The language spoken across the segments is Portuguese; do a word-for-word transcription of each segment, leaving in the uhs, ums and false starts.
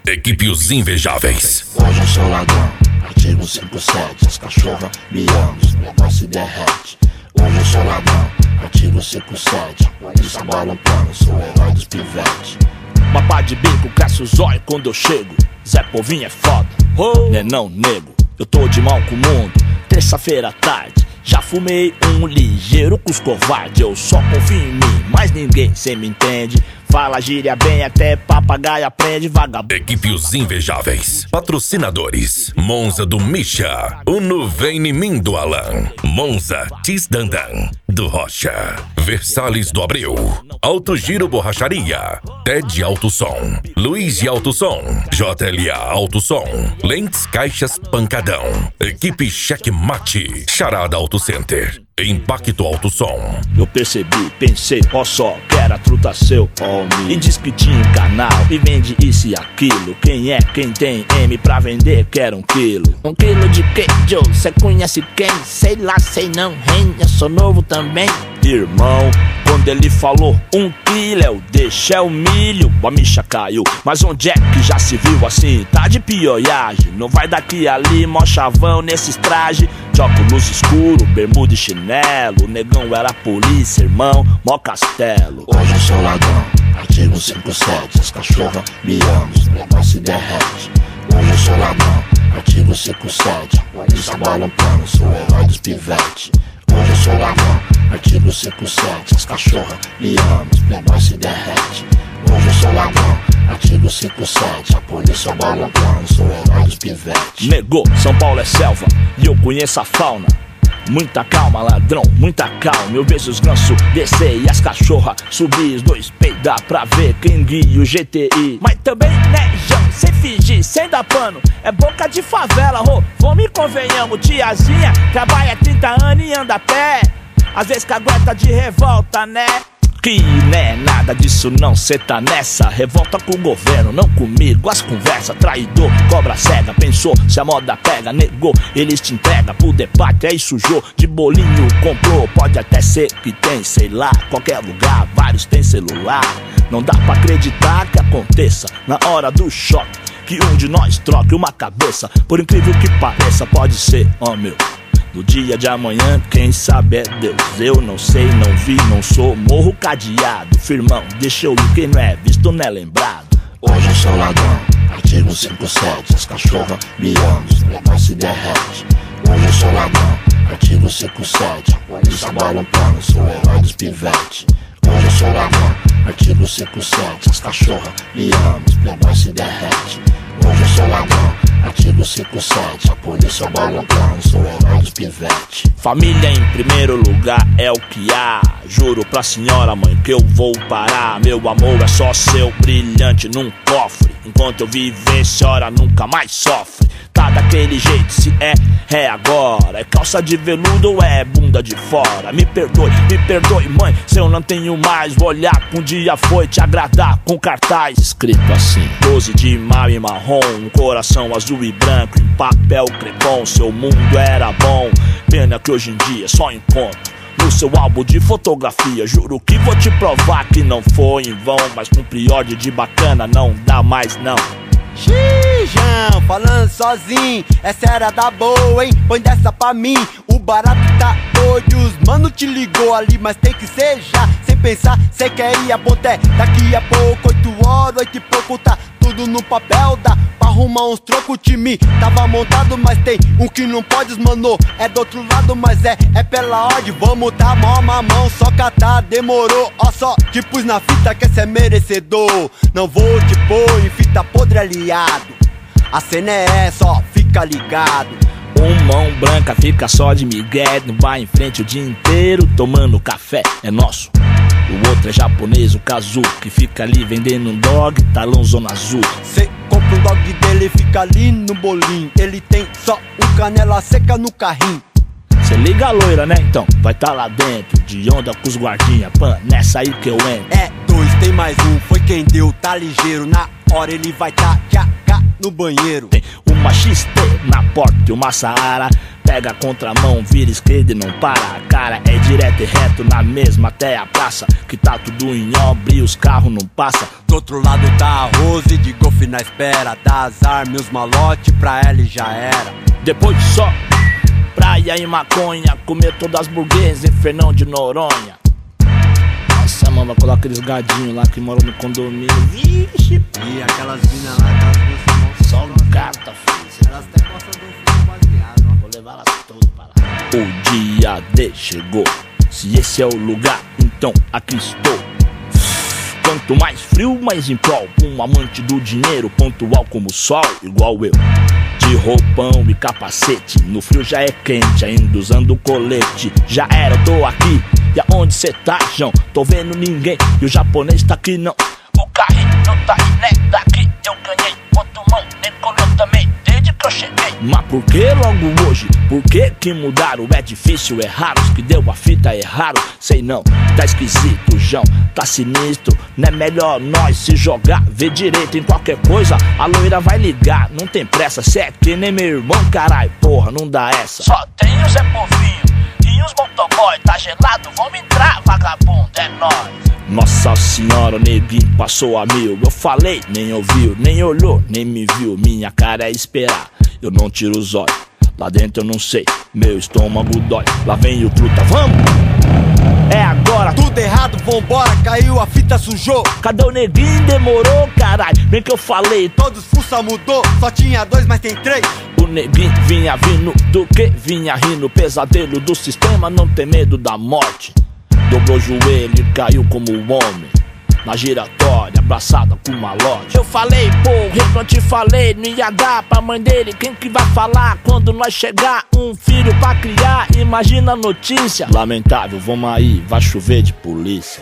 Equipe Os Invejáveis. Hoje eu sou ladrão, artigo cinquenta e sete. As cachorras me amam, os menores se derrete. Hoje eu sou ladrão, artigo cinquenta e sete. Polícia bola um plano, sou o herói dos pivetes. Mapa de bico, cresce o zóio quando eu chego. Zé Povinho é foda, oh. Né não, nego, eu tô de mal com o mundo. Terça-feira à tarde, já fumei um ligeiro com os covardes. Eu só confio em mim, mas ninguém cê me entende. Fala gíria bem, até papagaio aprende, vagabundo. Equipe Os Invejáveis. Patrocinadores: Monza do Misha, Uno Vem em mim do Alan, Monza Tisdandan do Rocha, Versalhes do Abreu, Alto Giro Borracharia, Ted Alto Som, Luiz de Alto Som, J L A Alto Som, Lentes Caixas Pancadão, Equipe Checkmate, Charada Auto Center, Impacto Alto Som. Eu percebi, pensei, ó só, que era truta seu homem. E diz que tinha um canal e vende isso e aquilo. Quem é quem tem M pra vender quer um quilo. Um quilo de queijo, cê conhece quem? Sei lá, sei não, hein, eu sou novo também. Irmão, quando ele falou um quilo, eu deixei o milho, a micha caiu. Mas onde é que já se viu assim? Tá de pioiagem, não vai daqui ali, mó chavão nesses trajes. De óculos escuro, bermuda e chinelo. O negão era polícia, irmão, mó castelo. Hoje eu sou ladrão, artigo cinquenta e sete. As cachorras me amam, os menores se derrete. Hoje eu sou ladrão, artigo cinquenta e sete. Polícia bola um plano, sou o herói dos pivetes. Hoje eu sou ladrão, artigo cinquenta e sete. As cachorras me amam, os menores se derrete. Hoje eu sou ladrão, artigo cinquenta e sete. A polícia bola um plano, sou o herói dos pivetes. Negou, São Paulo é selva e eu conheço a fauna. Muita calma, ladrão, muita calma. Eu vejo os gansos descer e as cachorras subir. Os dois peidar pra ver quem guia o G T I. Mas também, né, Jão, sem fingir, sem dar pano. É boca de favela, ro, vamos e convenhamos. Tiazinha trabalha trinta anos e anda a pé. Às vezes cagueta de revolta, né? Que né, nada disso não, cê tá nessa. Revolta com o governo, não comigo. As conversas, traidor, cobra cega. Pensou, se a moda pega, negou. Eles te entregam pro debate, aí sujou. De bolinho comprou, pode até ser que tem, sei lá. Qualquer lugar, vários tem celular. Não dá pra acreditar que aconteça na hora do choque, que um de nós troque uma cabeça. Por incrível que pareça, pode ser, ó meu, no dia de amanhã, quem sabe é Deus. Eu não sei, não vi, não sou, morro cadeado. Firmão, deixa eu ir, quem não é visto não é lembrado. Hoje eu sou ladrão, artigo cinquenta e sete. As cachorras me amam, os menores se derrete. Hoje eu sou ladrão, artigo cinquenta e sete. A polícia bola um plano, sou o herói dos pivetes. Hoje eu sou ladrão, artigo cinquenta e sete. As cachorras me amam, os menores se derrete. Hoje eu sou ladrão, artigo cinquenta e sete. A polícia bola um plano, sou o herói dos pivetes. Família em primeiro lugar é o que há. Juro pra senhora mãe que eu vou parar. Meu amor é só seu brilhante num cofre. Enquanto eu viver, a senhora nunca mais sofre. Tá daquele jeito, se é, é agora. É calça de veludo ou é bunda de fora? Me perdoe, me perdoe mãe, se eu não tenho mais. Vou olhar que um dia foi te agradar com cartaz escrito assim: doze de maio e marrom, um coração azul e branco em papel crepom. Seu mundo era bom, pena que hoje em dia só encontro no seu álbum de fotografia. Juro que vou te provar que não foi em vão, mas com priorde de bacana não dá mais não. Xijão, falando sozinho, essa era da boa, hein? Põe dessa pra mim, o barato tá doido. Os mano te ligou ali, mas tem que ser já. Sem pensar, cê quer ir a boté. Daqui a pouco, oito horas, oito e pouco, tá tudo no papel. Dá pra arrumar uns trocos, o time tava montado, mas tem um que não pode, os mano. É do outro lado, mas é, é pela ordem. Vamos tá mó mamão, só catar, demorou. Ó só, te pus na fita que cê é merecedor. Não vou te pôr em fita podre aliado. A cena é essa, ó, fica ligado. Um mão branca fica só de migué, não vai em frente o dia inteiro tomando café, é nosso. O outro é japonês, o Kazu, que fica ali vendendo um dog, talão zona azul. Cê compra um dog dele, fica ali no bolinho. Ele tem só um canela seca no carrinho. Cê liga a loira, né, então? Vai tá lá dentro, de onda com os guardinha. Pan, nessa aí que eu entro. É dois, tem mais um, foi quem deu, tá ligeiro. Na hora ele vai tá, já, cá, no banheiro. Tem uma Uma X T na porta e uma Saara. Pega a contramão, vira esquerda e não para. A cara é direto e reto na mesma até a praça, que tá tudo em obra e os carros não passam. Do outro lado tá a Rose, de golfe na espera. Dá as armas, os malote, pra ela e já era. Depois só praia e maconha, comer todas as burguesas em Fernão de Noronha. Nossa, mano, vai colar aqueles gadinhos lá que moram no condomínio. Vixe, e aquelas minas lá, aquelas moças só gata, filho. Elas até gostam do filme baseado, ó. Vou levar elas todas para lá. O dia D chegou. Se esse é o lugar, então aqui estou. Quanto mais frio, mais em prol. Um amante do dinheiro, pontual como o sol, igual eu. De roupão e capacete, no frio já é quente, ainda usando colete. Já era, eu tô aqui, e aonde cê tá, João? Tô vendo ninguém, e o japonês tá aqui não. O carrinho não tá aí, né? Daqui eu ganhei, outro mão, nem colou também, desde que eu cheguei. Mas por que logo hoje? Por que que mudaram? É difícil, é raro, os que deu a fita erraram. Sei não, tá esquisito, João, tá sinistro. Não é melhor nós se jogar, ver direito em qualquer coisa. A loira vai ligar, não tem pressa. Cê é que nem meu irmão, carai, porra, não dá essa. Só tem o Zé Povinho e os motoboy. Tá gelado, vamos entrar, vagabundo, é nóis. Nossa senhora, o neguinho passou a mil. Eu falei, nem ouviu, nem olhou, nem me viu. Minha cara é esperar, eu não tiro os olhos. Lá dentro eu não sei, meu estômago dói. Lá vem o truta, vamos! É agora! Tudo errado, vambora, caiu, a fita sujou. Cadê o neguinho? Demorou, caralho. Bem que eu falei, todos fuça mudou, só tinha dois, mas tem três. O neguinho vinha vindo, do que vinha rindo. Pesadelo do sistema, não tem medo da morte. Dobrou o joelho e caiu como um homem na giratória, abraçada com malote. Eu falei, porra, eu não te falei, não ia dar pra mãe dele. Quem que vai falar quando nós chegar? Um filho pra criar, imagina a notícia. Lamentável, vamos aí, vai chover de polícia.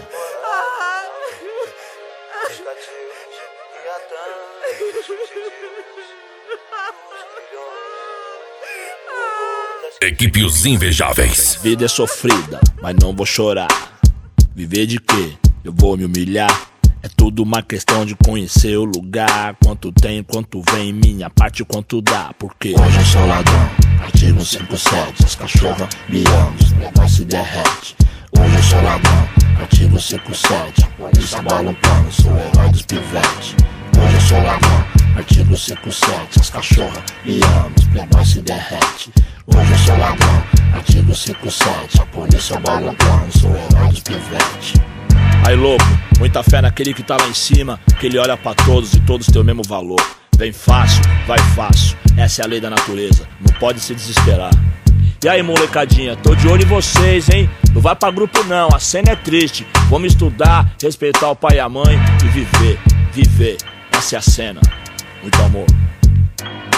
Equipe Os Invejáveis. Vida é sofrida, mas não vou chorar. Viver de quê? Eu vou me humilhar. É tudo uma questão de conhecer o lugar. Quanto tem, quanto vem, minha parte, quanto dá. Porque hoje eu sou ladrão, artigo cinco sete. As cachorras me amam, os negócios se derrete. Hoje eu sou ladrão, artigo cinco sete. A polícia bola um plano, sou o herói dos pivetes. Hoje eu sou ladrão, artigo cinco sete. As cachorras me amam, os negócios se derrete. Hoje eu sou ladrão, artigo cinco sete. A polícia bola um plano, sou o herói dos pivetes. Aí louco, muita fé naquele que tá lá em cima, que ele olha pra todos e todos têm o mesmo valor. Vem fácil, vai fácil, essa é a lei da natureza, não pode se desesperar. E aí molecadinha, tô de olho em vocês, hein? Não vai pra grupo não, a cena é triste. Vamos estudar, respeitar o pai e a mãe e viver, viver, essa é a cena. Muito amor.